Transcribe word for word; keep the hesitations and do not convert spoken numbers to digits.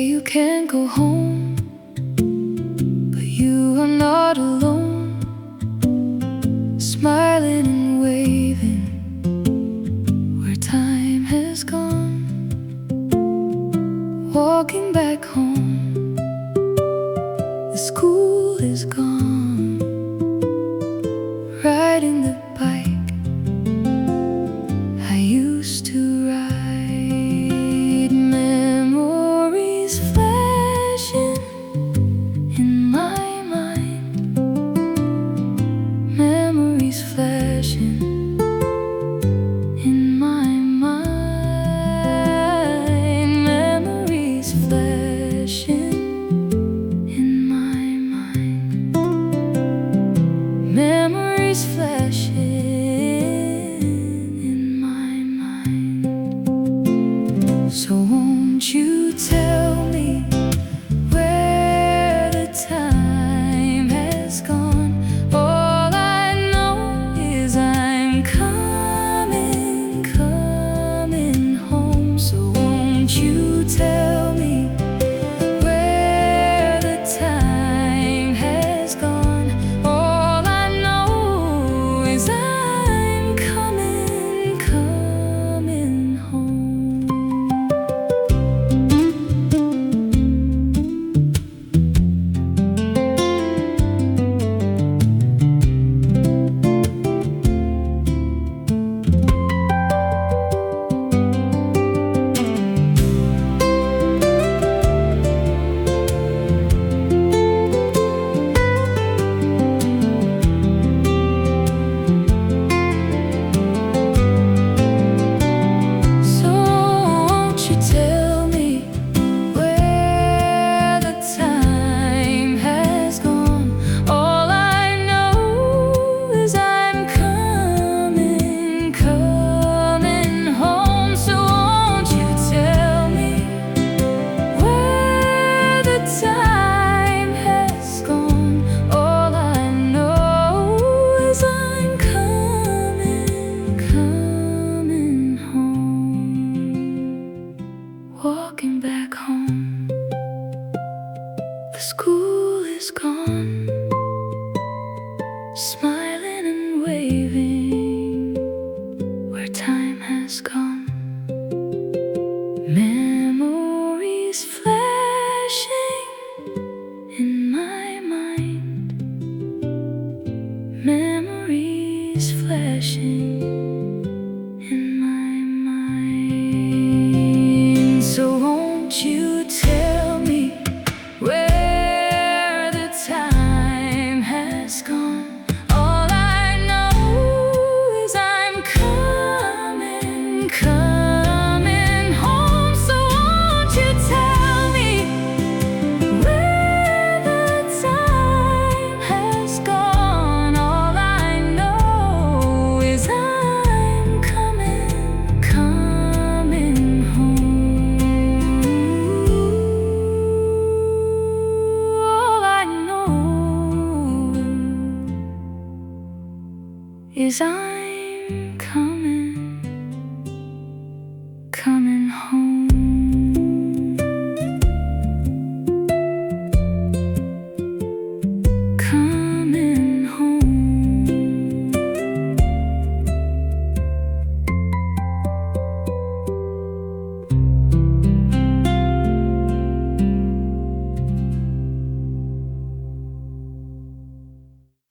you can't go home, but you are not alone. Smiling and waving where time has gone. Walking back home, the school is gone. Riding the bike I used to ride. Memories flashing in my mind. Memories flashing in my mind. Memories flashing in my mind. Memories flashing in my mind. So won't you tell me where the time has gone? All I know is I'm coming, coming home. So won't you tell me where the time has gone? All I know is I'm coming, coming home. So won't you tell me where the time has gone? All I know is I'm coming, coming home. So won't you tell me where the time has gone? All I know is I'm coming, coming home. Walking back home, the school is gone. Smiling and waving where time has gone. Memories flashing in my mind. Memories flashing in my mind. So won't you tell me where the time has gone? All I know is I'm coming, coming home. So won't you tell me where the time has gone? All I know is I'm coming, coming home. All I know is I'm